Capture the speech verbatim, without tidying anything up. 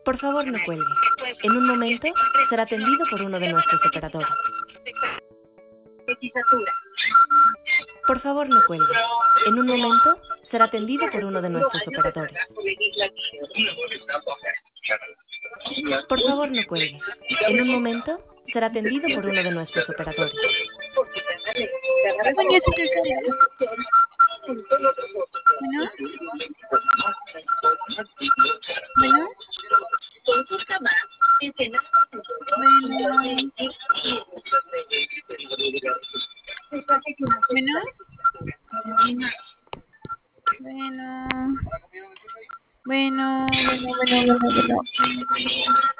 Por favor, no cuelgue. En un momento será atendido por uno de nuestros operadores. Por favor, no cuelgue. En un momento será atendido por uno de nuestros operadores. Por favor, no cuelgue. En un momento será atendido por uno de nuestros operadores. Bueno, ese es el cambio. Bueno. Bueno. Bueno. Bueno. Bueno. Bueno. Bueno. Bueno. Bueno.